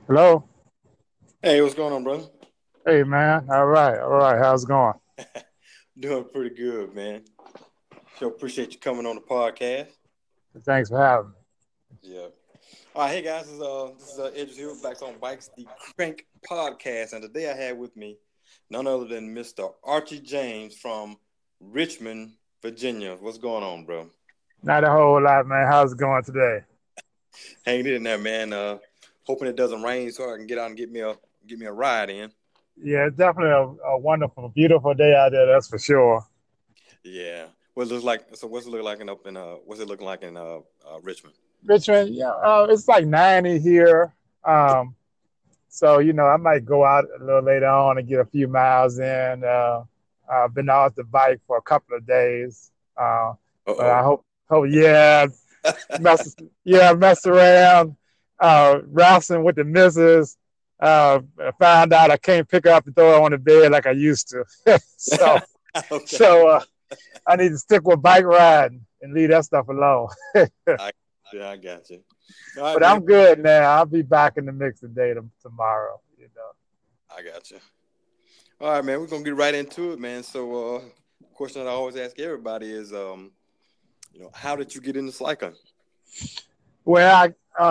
Hello. Hey, what's going on, brother? Hey, man. All right. All right. How's it going? Doing pretty good, man. So appreciate you coming on the podcast. Thanks for having me. Yeah. All right, hey guys, this is Edges here, Blacks on Bikes, the Crank Podcast, and today I have with me none other than Mr. Archie James from Richmond, Virginia. What's going on, bro? Not a whole lot, man. How's it going today? Hanging in there, man. Hoping it doesn't rain so I can get out and get me a ride in. Yeah, it's definitely a wonderful, beautiful day out there. That's for sure. Yeah. What it looks like? So what's it look like what's it looking like in Richmond? Richmond, yeah, it's like 90 here. Um, so, I might go out a little later on and get a few miles in. I've been off the bike for a couple of days. Uh, Uh but I oh. yeah, mess, mess around, wrestling with the missus. I found out I can't pick her up and throw her on the bed like I used to. so, Okay. so I need to stick with bike riding and leave that stuff alone. I Yeah, I got you. All right, But man. I'm good now. I'll be back in the mix today tomorrow. I got you. All right, man. We're gonna get right into it, man. So, question that I always ask everybody is, how did you get into cycling? Well,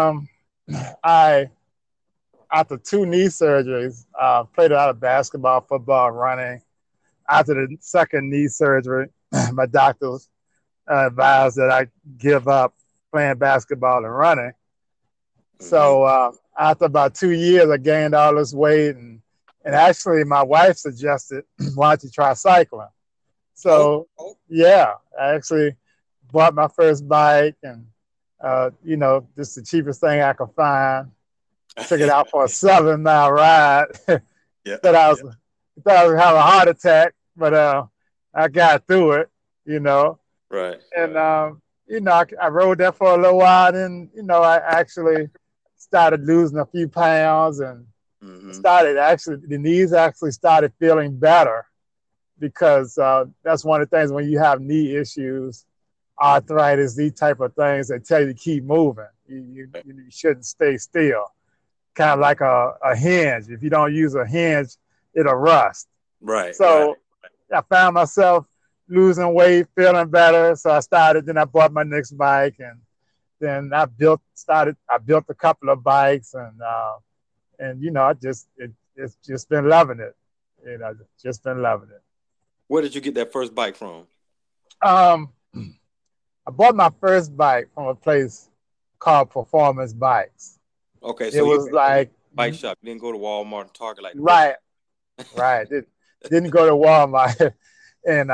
I after two knee surgeries, played a lot of basketball, football, running. After the second knee surgery, my doctors advised that I give up playing basketball and running. Mm-hmm. So after about 2 years, I gained all this weight, and actually, my wife suggested, "Why don't you try cycling?" Oh, So yeah, I actually bought my first bike, and just the cheapest thing I could find. Took it out for a 7 mile ride. yeah, thought I was thought I was having a heart attack, but I got through it. You know, right. and I rode that for a little while. And I actually started losing a few pounds, and Mm-hmm. started actually the knees actually started feeling better because that's one of the things when you have knee issues, arthritis, these type of things that tell you to keep moving. You shouldn't stay still. Kind of like a hinge. If you don't use a hinge, it'll rust. Right, right, So I found myself losing weight, feeling better. So then I bought my next bike, and then I built a couple of bikes, and it's just been loving it. Just been loving it. Where did you get that first bike from? Um, I bought my first bike from a place called Performance Bikes. Okay, It so you was like bike shop. You didn't go to Walmart and Target like the rest. right, right. Didn't go to Walmart, and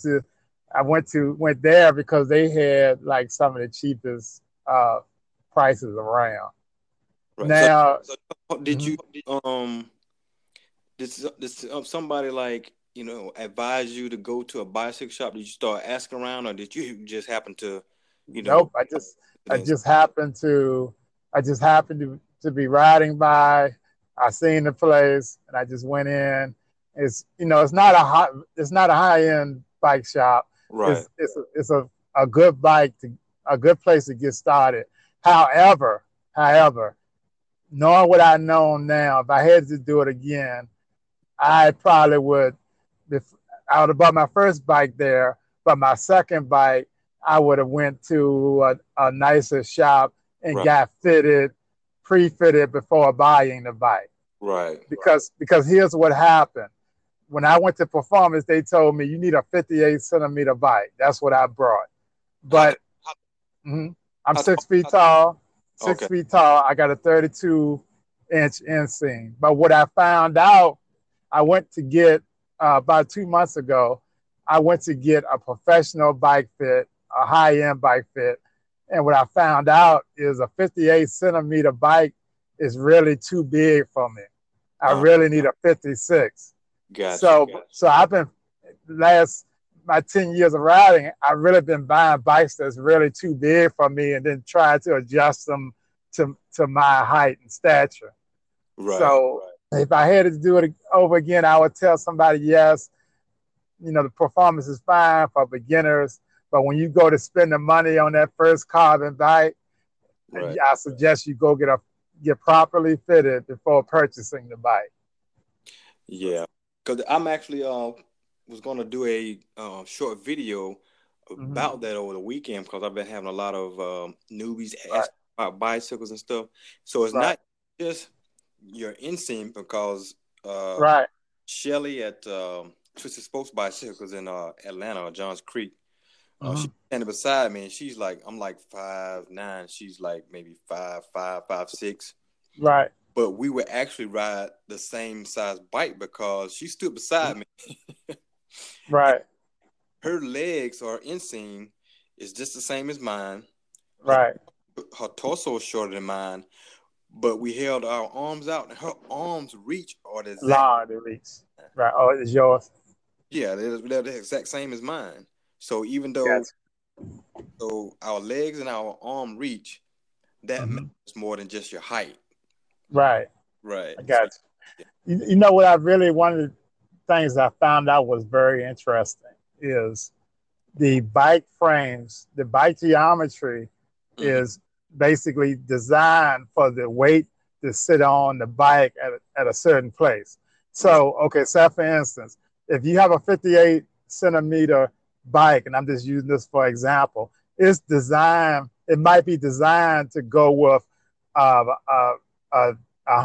went there because they had like some of the cheapest prices around. Right. So, Now, did mhm. you um somebody like advise you to go to a bicycle shop? Did you start asking around, or did you just happen to, you know, Nope. I just happened to to be riding by. I seen the place and I just went in. It's not a high end bike shop. right, It's a good a good place to get started. However, knowing what I know now, if I had to do it again, I probably would. I would have bought my first bike there, but my second bike, I would have went to a nicer shop and right, got pre-fitted before buying the bike. right. Because here's what happened. When I went to Performance, they told me you need a 58 centimeter bike. That's what I brought. How But mhm, I'm how tall? 6 feet tall. Six Okay, feet tall. I got a 32-inch inseam. But what I found out, I went to get about 2 months ago. I went to get a professional bike fit, a high end bike fit, and what I found out is a 58 centimeter bike is really too big for me. I uh, really need a 56. gotcha. So I've been last my 10 years of riding, I've really been buying bikes that's really too big for me and then trying to adjust them to my height and stature. Right, So if I had to do it over again, I would tell somebody, yes, the performance is fine for beginners, but when you go to spend the money on that first carbon bike, right. I suggest you get properly fitted before purchasing the bike. Yeah, because I'm actually was going to do a short video about that over the weekend because I've been having a lot of newbies Right. ask about bicycles and stuff. So it's Right. not just your inseam because Right. Shelly at Twisted Spokes Bicycles in Atlanta, Johns Creek. She's standing beside me, and she's like, I'm like 5'9". She's like maybe 5'5", 5'6". Right. But we would actually ride the same size bike because she stood beside me. Right. Her legs or inseam is just the same as mine. Right. Her torso is shorter than mine, but we held our arms out, and her arms reach are the exact. Long the reach. Right. Oh, it's yours. Yeah, they're the exact same as mine. So even though our legs and our arm reach, that matters more than just your height. Right. Right. I got you. You know what? One of the things I found out was very interesting is the bike frames, the bike geometry is basically designed for the weight to sit on the bike at a certain place. So, okay, so for instance, if you have a 58 centimeter bike, and I'm just using this for example, it's designed, it might be designed to go with a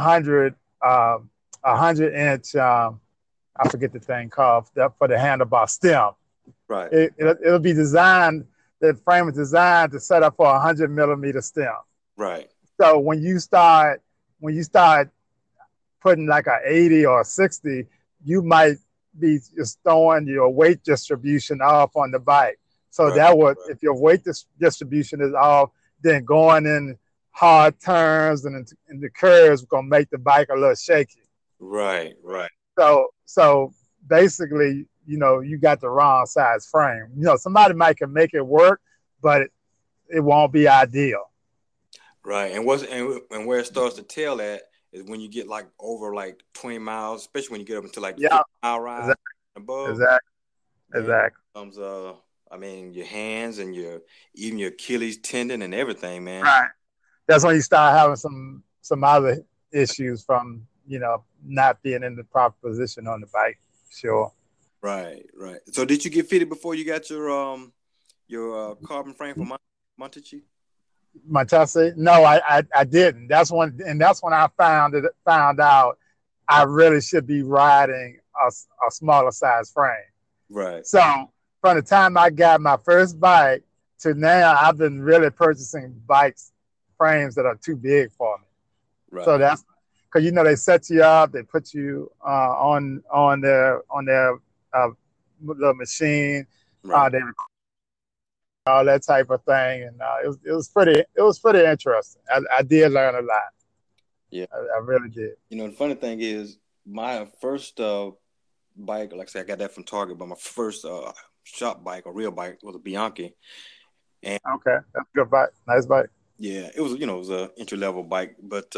100 inch, I forget the thing called, for the handlebar stem. Right. It'll be designed, the frame is designed to set up for a 100 millimeter stem. Right. So when you start putting like a 80 or a 60, you might be just throwing your weight distribution off on the bike. So that would, if your weight distribution is off, then going in hard turns and the curves going to make the bike a little shaky. Right. Right. So basically, you got the wrong size frame. Somebody can make it work, but it won't be ideal. Right. And where it starts to tell at is when you get like over like 20 miles, especially when you get up into like 50-mile ride above. Exactly. Comes I mean, your hands and even your Achilles tendon and everything, man. Right. That's when you start having some other issues from not being in the proper position on the bike. Sure. Right. So did you get fitted before you got your carbon frame for Montechi? Montesi? No, I didn't. That's when I found out I really should be riding a smaller size frame. Right. So from the time I got my first bike to now, I've been really purchasing frames that are too big for me. Right. So that's because they set you up, they put you on their little machine, right. They all that type of thing, and it was pretty interesting. I did learn a lot. Yeah, I really did. The funny thing is, my first bike, like I said, I got that from Target, but my first shop bike, or real bike, was a Bianchi. And okay, that's a good bike, nice bike. Yeah, it was it was an entry level bike, but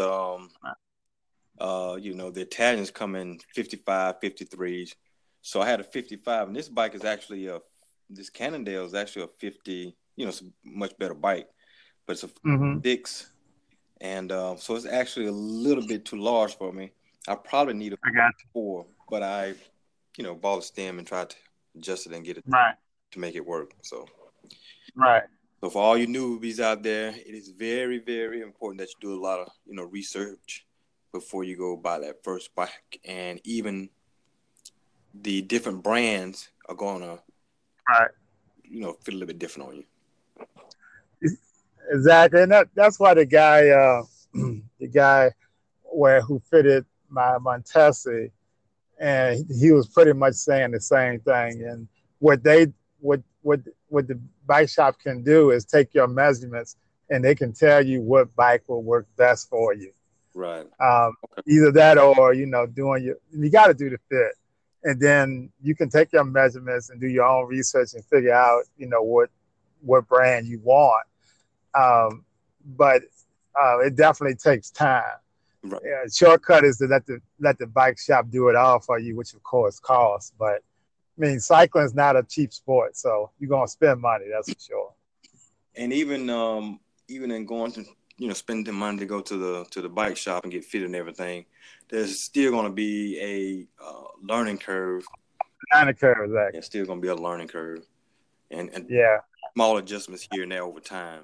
the Italians come in 55, 53s. So I had a 55, and this bike is actually this Cannondale is actually a 50. It's a much better bike, but it's a 6, and so it's actually a little bit too large for me. I probably need a 4, but I, bought a stem and tried to adjust it and get it to make it work. So right. So for all you newbies out there, it is very, very important that you do a lot of research before you go buy that first bike, and even the different brands are gonna fit a little bit different on you. Exactly, and that's why the guy who fitted my Montesi, and he was pretty much saying the same thing. And what the bike shop can do is take your measurements, and they can tell you what bike will work best for you. Right. Either that or you got to do the fit, and then you can take your measurements and do your own research and figure out what brand you want. But it definitely takes time. Right. Shortcut is to let the bike shop do it all for you, which of course costs. But I mean, cycling is not a cheap sport, so you're gonna spend money, that's for sure. And even in going to spend the money to go to the bike shop and get fitted and everything, there's still going to be a learning curve. Exactly. It's still going to be a learning curve, and small adjustments here and there over time.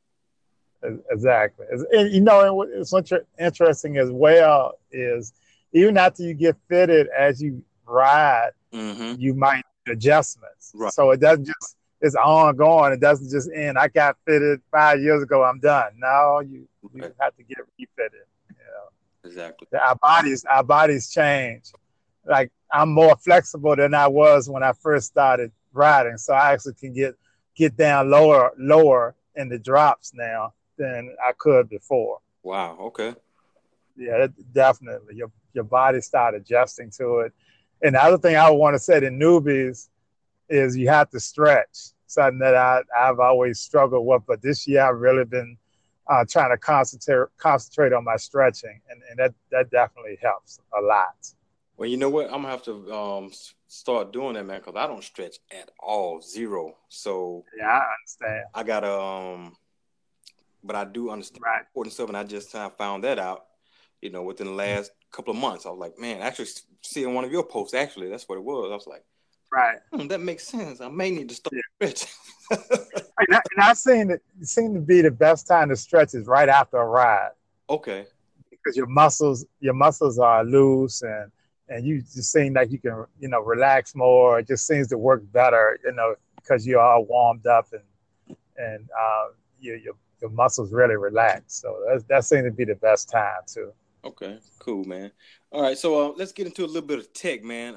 Exactly. And what's interesting as well is even after you get fitted, as you ride, you might make adjustments. Right. So it doesn't just, it's ongoing. It doesn't just end. I got fitted 5 years ago, I'm done. No, you have to get refitted. Exactly. Our bodies change. Like I'm more flexible than I was when I first started riding. So I actually can get down lower in the drops now than I could before. Wow. Okay. Yeah, definitely. Your body start adjusting to it. And the other thing I would want to say to newbies is you have to stretch. Something that I've always struggled with, but this year I've really been trying to concentrate on my stretching, and that definitely helps a lot. Well, you know what? I'm gonna have to start doing that, man, because I don't stretch at all, zero. So yeah, I understand. I gotta but I do understand the importance of it, and I just found that out, within the last couple of months. I was like, man, actually seeing one of your posts, actually, that's what it was. I was like, that makes sense. I may need to start stretching. and I seem to be the best time to stretch is right after a ride. Okay. Because your muscles are loose and you just seem like you can, relax more. It just seems to work better, because you're all warmed up and your muscles really relax. So that seems to be the best time too. Okay, cool, man. All right, so let's get into a little bit of tech, man.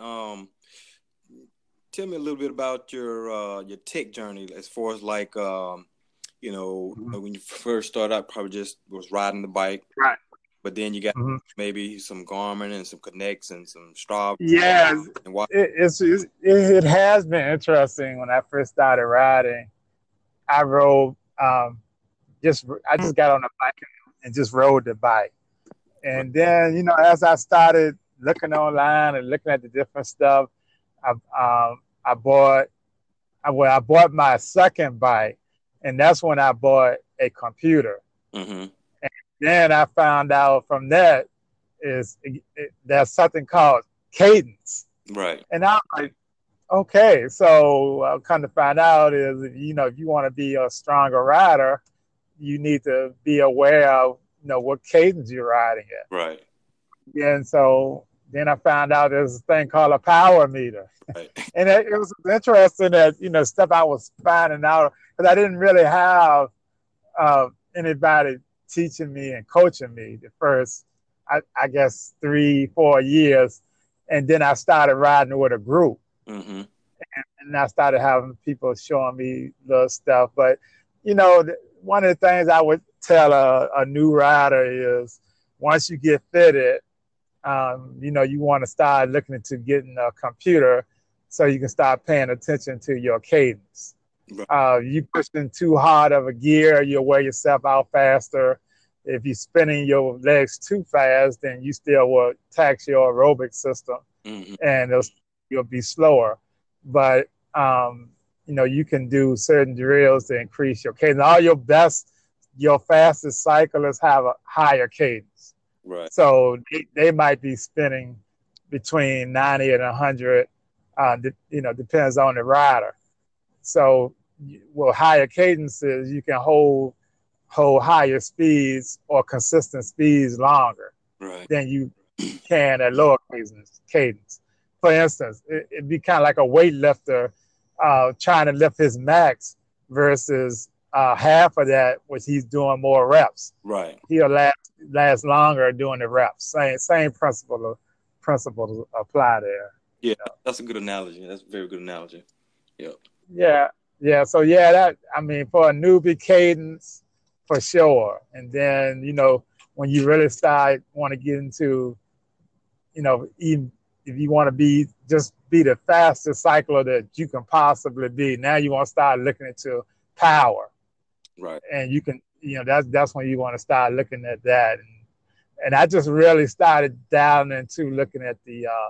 Tell me a little bit about your tech journey as far as like, when you first started out, probably just was riding the bike. Right. But then you got maybe some Garmin and some Connects and some Strava. Yeah, it has been interesting. When I first started riding, I rode, I just got on the bike and just rode the bike. And then, as I started looking online and looking at the different stuff, I bought my second bike, and that's when I bought a computer. Mm-hmm. And then I found out from that there's something called cadence. Right. And I'm like, okay, so I'll come to find out is, if you want to be a stronger rider, you need to be aware of, what cadence you're riding at. Right. And so then I found out there's a thing called a power meter. Right. And it was interesting that, stuff I was finding out, because I didn't really have anybody teaching me and coaching me the first, I guess, 3-4 years. And then I started riding with a group. Mm-hmm. And I started having people showing me little stuff. But, one of the things I would tell a new rider is, once you get fitted, you want to start looking into getting a computer so you can start paying attention to your cadence. Right. You pushing too hard of a gear, you'll wear yourself out faster. If you're spinning your legs too fast, then you still will tax your aerobic system, and you'll be slower. But you can do certain drills to increase your cadence. All your fastest cyclists have a higher cadence. Right. So they might be spinning between 90 and 100, depends on the rider. So, higher cadences, you can hold higher speeds or consistent speeds longer than you can at lower cadence. For instance, it'd be kind of like a weightlifter trying to lift his max versus half of that, which he's doing more reps. Right. He'll last longer doing the reps. Same principle apply there. Yeah, that's a good analogy. That's a very good analogy. Yep. Yeah. So for a newbie, cadence for sure. And then when you really want to get into, even if you want to be the fastest cycler that you can possibly be, now you want to start looking into power. Right. And you can, that's when you want to start looking at that. And I just really started down into looking at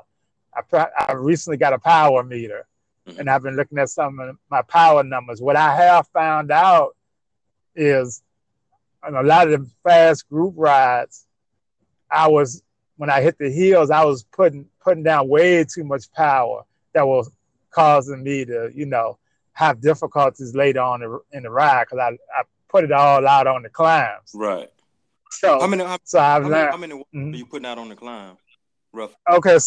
I recently got a power meter, and I've been looking at some of my power numbers. What I have found out is on a lot of the fast group rides, I was when I hit the hills, I was putting down way too much power that was causing me to, have difficulties later on in the ride because I put it all out on the climbs. Right. How So many how, so I've learned. how many watts are you putting out on the climb? Rough. Okay,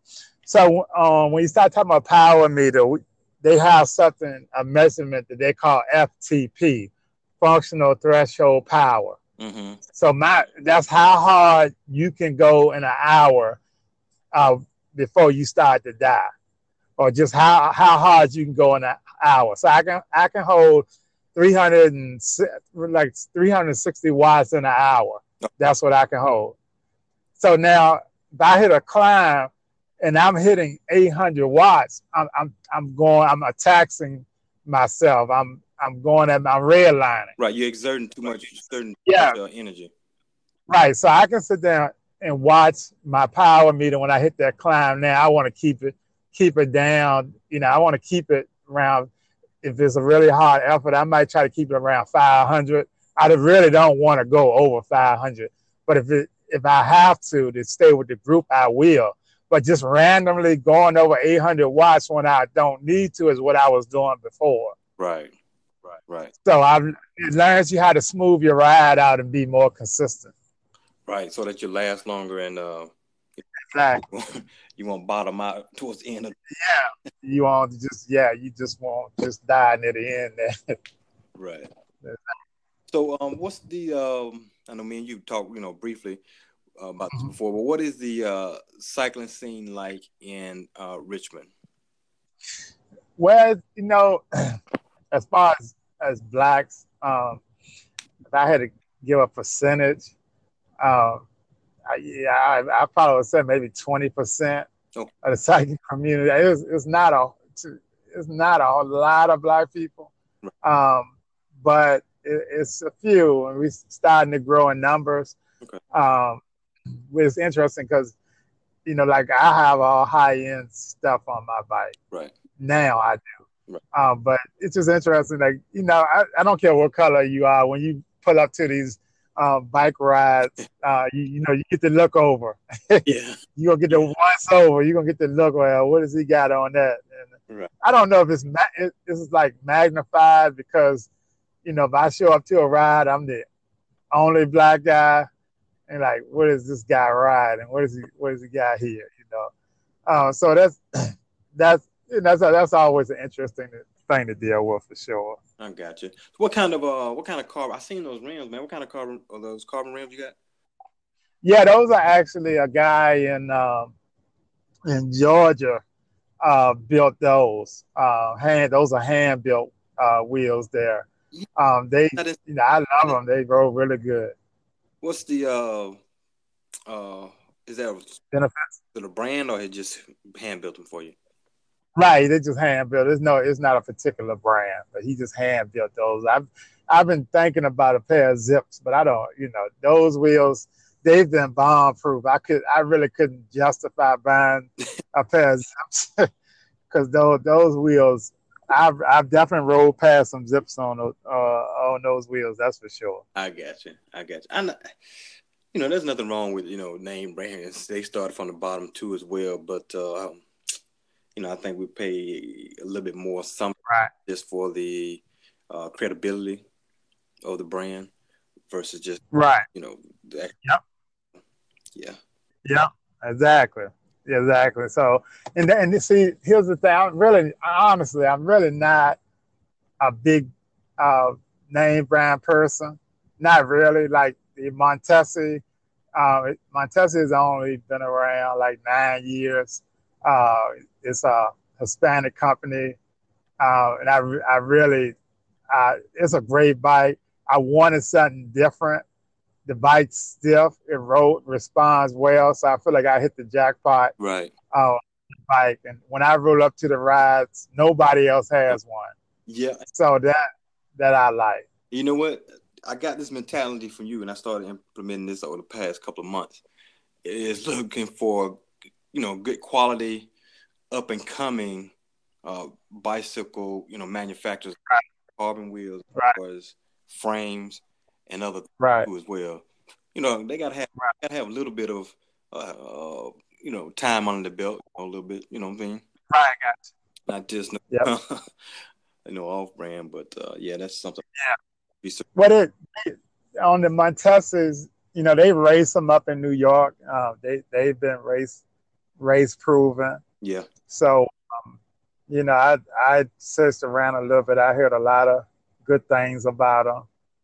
so when you start talking about power meter, they have a measurement that they call FTP, functional threshold power. Mm-hmm. So that's how hard you can go in an hour uh, before you start to die, or just how hard you can go in an hour. So I can hold 300 and like 360 watts in an hour. That's what I can hold. So now if I hit a climb and I'm hitting 800 watts, I'm taxing myself. I'm going at my redlining. Right, you're exerting too much Yeah, energy. right. So I can sit down and watch my power meter when I hit that climb. Now I want to keep it down. I want to keep it around. If it's a really hard effort, I might try to keep it around 500. I really don't want to go over 500. But if I have to stay with the group, I will. But just randomly going over 800 watts when I don't need to is what I was doing before. Right. So it learns you how to smooth your ride out and be more consistent. Right, so that you last longer and exactly. You won't bottom out towards the end of you just won't just die near the end there. Right. So what's the I know me and you talked Mm-hmm. briefly about this before, but what is the cycling scene like in Richmond? Well, as far as blacks, if I had to give a percentage, I probably would say maybe 20% of the cycling community. It's not a lot of black people, but it's a few, and we're starting to grow in numbers. Okay. It's interesting because like I have all high-end stuff on my bike. Right. Now I do. Right. But it's just interesting. Like, I don't care what color you are. When you pull up to these bike rides, you get to look over. Yeah. You're going to get the once over. You're going to get to look, well, what has he got on that? And right. I don't know if this is like magnified because, if I show up to a ride, I'm the only black guy. And like, what is this guy riding? What is he got here? So that's always an interesting thing to deal with for sure. I got you. What kind of carbon? I seen those rims, man. What kind of carbon are those carbon rims you got? Yeah, those are actually a guy in Georgia built those. Those are hand built wheels there. I love them. They roll really good. What's the is that benefits to the brand, or it just hand built them for you? Right, they just hand built. It's not a particular brand, but he just hand built those. I've been thinking about a pair of Zips, but I don't. Those wheels, they've been bomb proof. I really couldn't justify buying a pair of Zips because those wheels. I've definitely rolled past some Zips on those wheels. That's for sure. I got you. And there's nothing wrong with name brands. They start from the bottom too as well, but I think we pay a little bit more just for the credibility of the brand versus just Yeah, exactly. So, and see, here's the thing. I'm really not a big name brand person. Not really. Like the Montesi. Montesi has only been around like 9 years. It's a Hispanic company, and I really, it's a great bike. I wanted something different. The bike's stiff. It responds well, so I feel like I hit the jackpot. Right. Bike, and when I roll up to the rides, nobody else has one. Yeah. So that I like. You know what? I got this mentality from you, and I started implementing this over the past couple of months. It is looking for, good quality, up and coming bicycle, manufacturers, carbon wheels, frames, and other Right. too as well. You know, they gotta have a little bit of time under the belt, a little bit. You know what I mean? Right. Got Not just you. Yep. off brand, but yeah, that's something. Yeah. What it on the Montesas, they race them up in New York. They've been race proven. Yeah. So I searched around a little bit. I heard a lot of good things about them.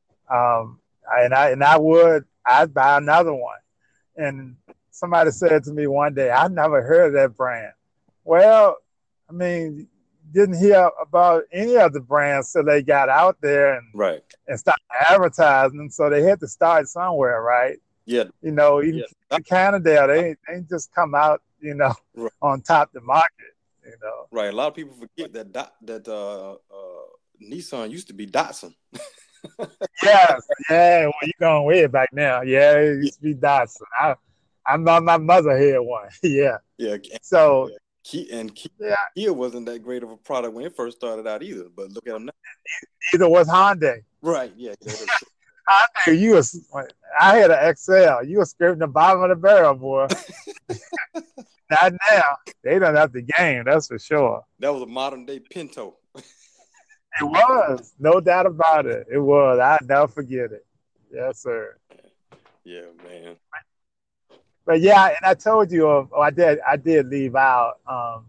I'd buy another one. And somebody said to me one day, I never heard of that brand. Well, I mean, didn't hear about any of the brands till they got out there and started advertising. So they had to start somewhere, right? Yeah. Even Canada, they ain't just come out, right. on top of the market. Right. A lot of people forget that Nissan used to be Datsun. Yes, yeah. Well, you're going way back now. Yeah, it used to be Datsun. My mother had one. Yeah. Yeah. So Kia wasn't that great of a product when it first started out either. But look at them now. Neither was Hyundai. Right. Yeah. Hyundai, I had an XL. You were scraping the bottom of the barrel, boy. Not now. They don't have the game. That's for sure. That was a modern day Pinto. It was, no doubt about it. It was. I'll never forget it. Yes, sir. Yeah, man. But yeah, and I told you, I did leave out.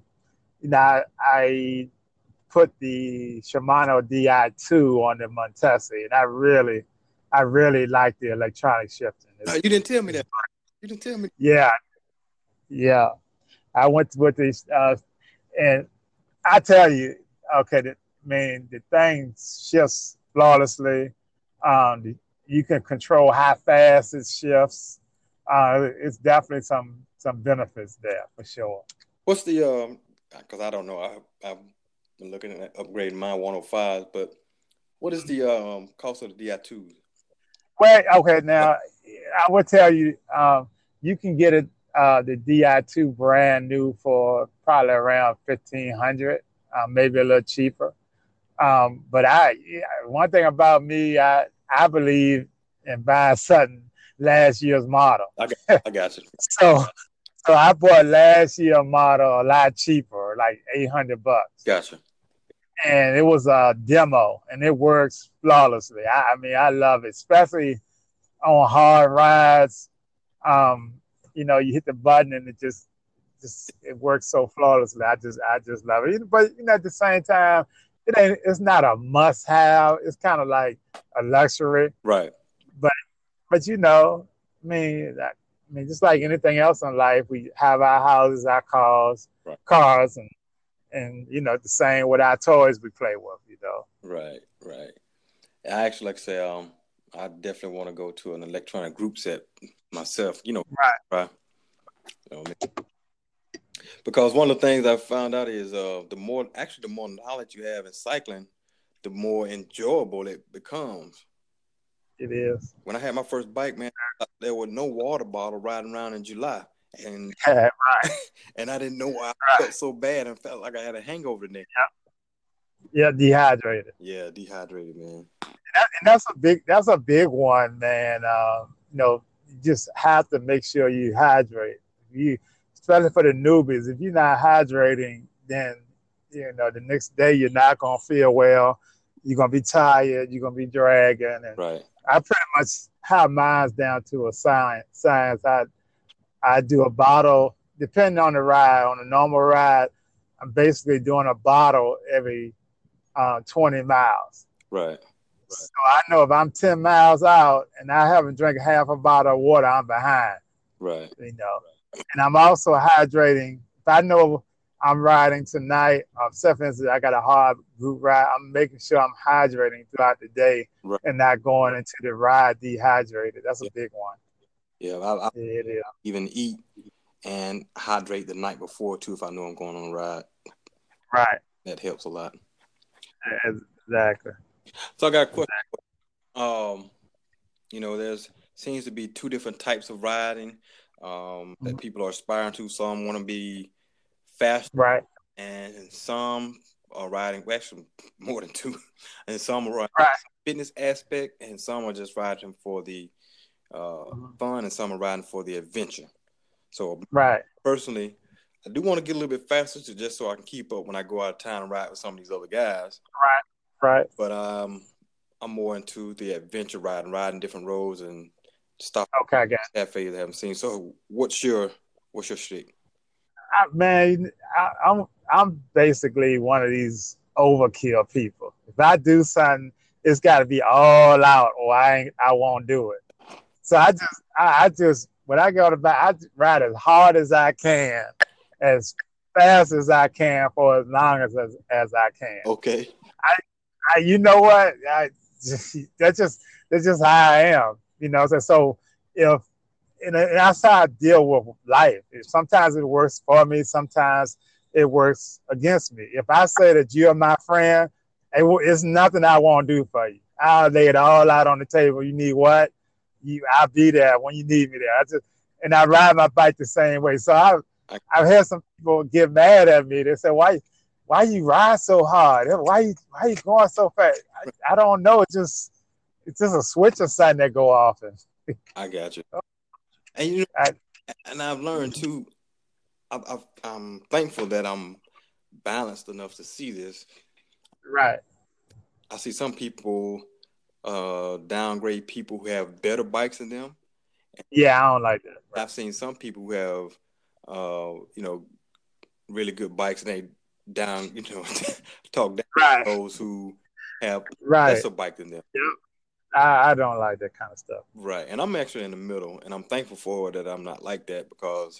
I put the Shimano Di2 on the Montesi, and I really like the electronic shifting. You didn't tell me that. You didn't tell me. Yeah. I went with this, and I tell you, okay, the thing shifts flawlessly. You can control how fast it shifts. It's definitely some benefits there for sure. What's the because I don't know. I've been looking at upgrading my 105s, but what is the cost of the Di2s? Well, okay, now I will tell you, you can get it the Di2 brand new for probably around $1,500, maybe a little cheaper. But one thing about me, I believe in buying something last year's model. I got you. So I bought last year's model a lot cheaper, like $800. Gotcha. And it was a demo, and it works flawlessly. I mean, I love it, especially on hard rides. You hit the button and it just it works so flawlessly. I just love it. But at the same time, it's not a must have. It's kind of like a luxury. Right. But I mean, just like anything else in life, we have our houses, our cars, and the same with our toys we play with. Right. I actually, like I say, I definitely want to go to an electronic group set myself. Right. Because one of the things I found out is the more knowledge you have in cycling, the more enjoyable it becomes. It is. When I had my first bike, man, there was no water bottle riding around in July, and right. And I didn't know why I felt so bad and felt like I had a hangover the next. Yeah, dehydrated. Yeah, dehydrated, man. And that's a big one, man. You just have to make sure you hydrate. Especially for the newbies, if you're not hydrating, then the next day you're not gonna feel well. You're gonna be tired. You're gonna be dragging. And right. I pretty much have mine down to a science. I do a bottle depending on the ride. On a normal ride, I'm basically doing a bottle every 20 miles. Right. So I know if I'm 10 miles out and I haven't drank half a bottle of water, I'm behind. Right. And I'm also hydrating. If I know I'm riding tonight, except for instance, I got a hard group ride, I'm making sure I'm hydrating throughout the day and not going into the ride dehydrated. That's a big one. Yeah, I it is. Even eat and hydrate the night before too if I know I'm going on a ride. Right. That helps a lot. Exactly. So I got a question. There seems to be two different types of riding that people are aspiring to. Some want to be fast, right, and some are riding, well, actually more than two, and some are riding Right. fitness aspect, and some are just riding for the fun, and some are riding for the adventure. So Right. personally, I do want to get a little bit faster, just so I can keep up when I go out of town and ride with some of these other guys. Right. Right. But I'm more into the adventure riding different roads and stop Okay, I got it. cafes I haven't seen. So what's your shtick? Man, I'm basically one of these overkill people. If I do something, it's got to be all out, or I won't do it. So I just when I go to bike, I ride as hard as I can, as fast as I can, for as long as I can. Okay. You know what? That's just that's just how I am. You know, so if and that's how I deal with life. Sometimes it works for me. Sometimes it works against me. If I say that you're my friend, it's nothing I won't do for you. I'll lay it all out on the table. You need what? I'll be there when you need me there. And I ride my bike the same way. So I've had some people get mad at me. They say, why you ride so hard? Why you going so fast? I don't know. It's just a switch or something that go off. I got you. And you know, and I've learned too. I'm thankful that I'm balanced enough to see this. Right. I see some people downgrade people who have better bikes than them. Yeah, I don't like that. Right. I've seen some people who have really good bikes, and they down talk down those who have lesser bike than them. Yep. I don't like that kind of stuff. Right. And I'm actually in the middle, and I'm thankful for that I'm not like that, because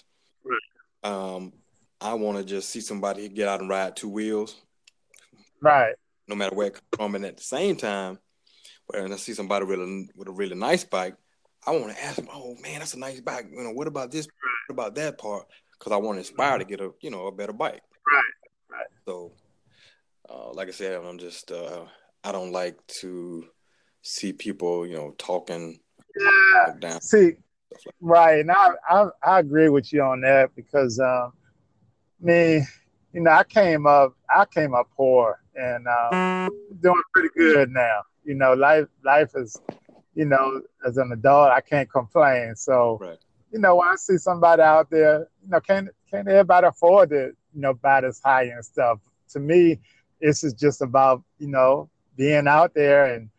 I want to just see somebody get out and ride two wheels. Right. No matter where it comes from. And at the same time, when I see somebody with a really nice bike, I want to ask them, oh man, that's a nice bike. What about this? What about that part? Because I want to inspire to get a better bike. Right. So, like I said, I'm just I don't like to see people, talking down. See, right, and I agree with you on that, because me, I came up poor, and doing pretty good now. Life is, as an adult, I can't complain. So, when I see somebody out there, can't everybody afford to, buy this high end stuff? To me, this is just about, being out there and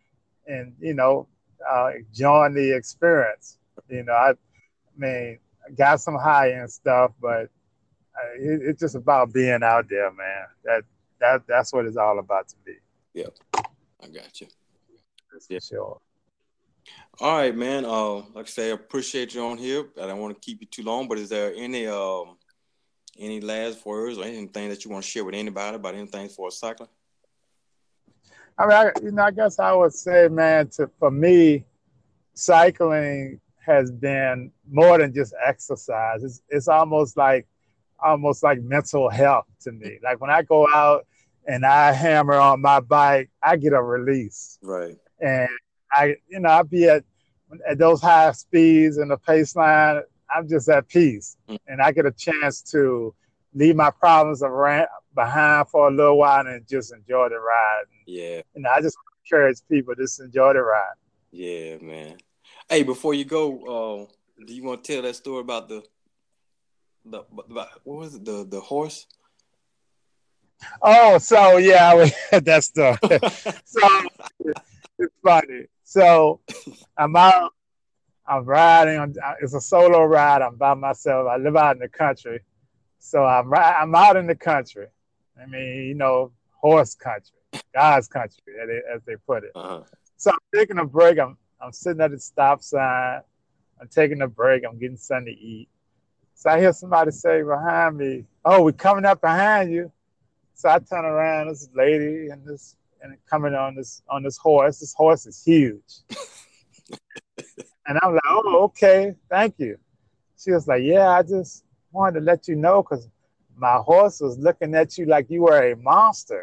enjoying the experience. I got some high end stuff, but it's just about being out there, man. That's what it's all about to me. Yeah, I got you. That's for sure. All right, man. Like I say, I appreciate you on here. I don't want to keep you too long, but is there any last words or anything that you want to share with anybody about anything for cycling? I mean, I guess I would say, man, for me, cycling has been more than just exercise. It's almost like mental health to me. Like when I go out and I hammer on my bike, I get a release. Right. And I be at those high speeds and the pace line, I'm just at peace. And I get a chance to leave my problems behind for a little while and just enjoy the ride. Yeah. And I just encourage people to just enjoy the ride. Yeah, man. Hey, before you go, do you want to tell that story about what was it? The horse? Oh, so yeah, that stuff. So it's funny. So I'm out. I'm riding. It's a solo ride. I'm by myself. I live out in the country, so I'm out in the country. I mean, horse country, God's country, as they put it. Uh-huh. So I'm taking a break. I'm sitting at the stop sign. I'm taking a break. I'm getting something to eat. So I hear somebody say behind me, "Oh, we're coming up behind you." So I turn around. This lady and coming on this horse. This horse is huge. And I'm like, "Oh, okay, thank you." She was like, "Yeah, I just wanted to let you know because my horse was looking at you like you were a monster."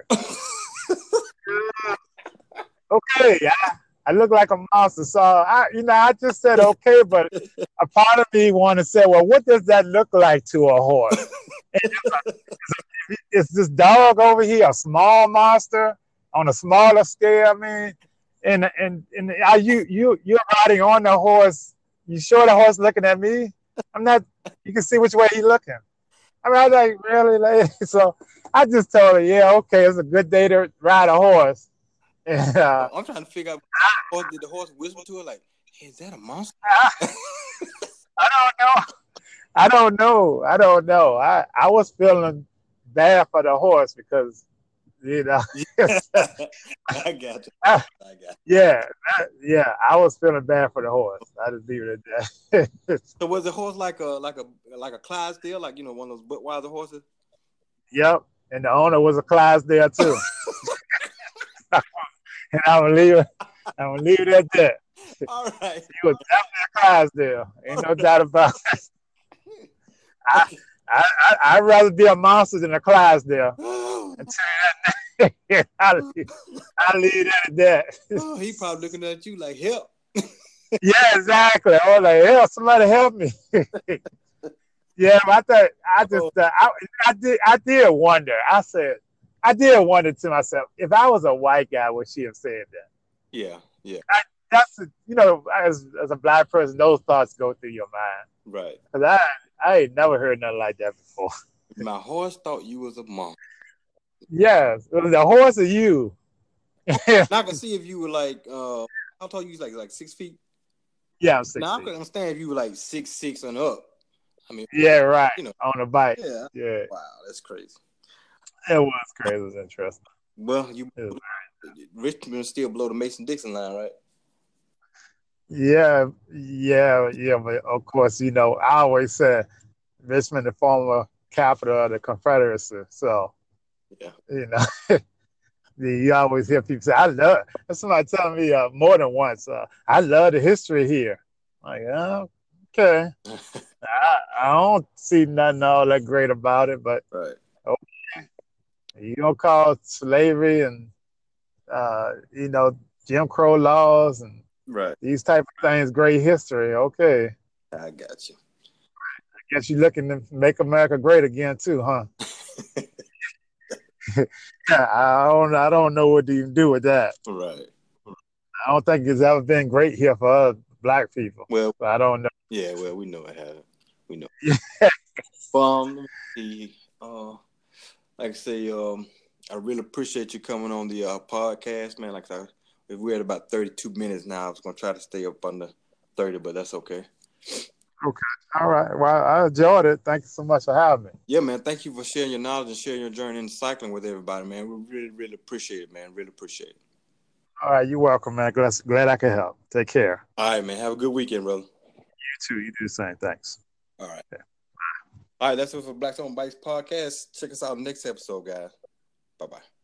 Okay, I look like a monster. So I just said okay, but a part of me wanted to say, well, what does that look like to a horse? It's it's this dog over here, a small monster on a smaller scale. I mean, and are you're riding on the horse. You sure the horse looking at me? I'm not. You can see which way he's looking. I mean, I was like, really, lady? So I just told her, yeah, okay, it's a good day to ride a horse. And, I'm trying to figure out. Did the horse whisper to her like, "Hey, is that a monster?" I don't know. I don't know. I was feeling bad for the horse because, you know, I got you. I, I got yeah, yeah, I was feeling bad for the horse. I just leave it at that. So was the horse like a Clydesdale, like one of those Budweiser horses? Yep, and the owner was a Clydesdale too. And I'm gonna leave it at that. All right. He was definitely a Clydesdale. Ain't no doubt about it. I, I'd rather be a monster than a Clydesdale. I tell you that. I'll leave it at that. Oh, he probably looking at you like help. Yeah, exactly. I was like, hell, somebody help me. Yeah, but I did wonder. I did wonder to myself, if I was a white guy, would she have said that? Yeah, yeah. That's as a black person, those thoughts go through your mind. Right. Because I ain't never heard nothing like that before. My horse thought you was a monster. Yes, it was the horse or you. Now I can see if you were like, how tall you was like 6 feet? Yeah, I'm 6 Now I feet. could understand if you were like 6'6" and up. I mean, yeah, right. On a bike. Yeah. Yeah. Wow, that's crazy. It was crazy. It was interesting. Well, Richmond still below the Mason-Dixon line, right? Yeah. But of course, I always said Richmond, the former capital of the Confederacy. So, yeah, you always hear people say, "I love." That's somebody telling me more than once. I love the history here. I'm like, okay. I don't see nothing all that great about it, but right. Okay. You don't call slavery and Jim Crow laws and these type of things great history. Okay. I got you. I guess you're looking to make America great again too, huh? I don't know what you can do with that. Right. I don't think it's ever been great here for us black people. Well, but I don't know. Yeah, well, we know it hasn't. We know. Like I say, I really appreciate you coming on the podcast, man. Like if we're at about 32 minutes now, I was gonna try to stay up under 30, but that's okay. Okay. All right. Well, I enjoyed it. Thank you so much for having me. Yeah, man. Thank you for sharing your knowledge and sharing your journey in cycling with everybody, man. We really, really appreciate it, man. Really appreciate it. All right. You're welcome, man. Glad I could help. Take care. All right, man. Have a good weekend, brother. You too. You do the same. Thanks. All right. Yeah. All right. That's it for Blacks on Bikes podcast. Check us out next episode, guys. Bye-bye.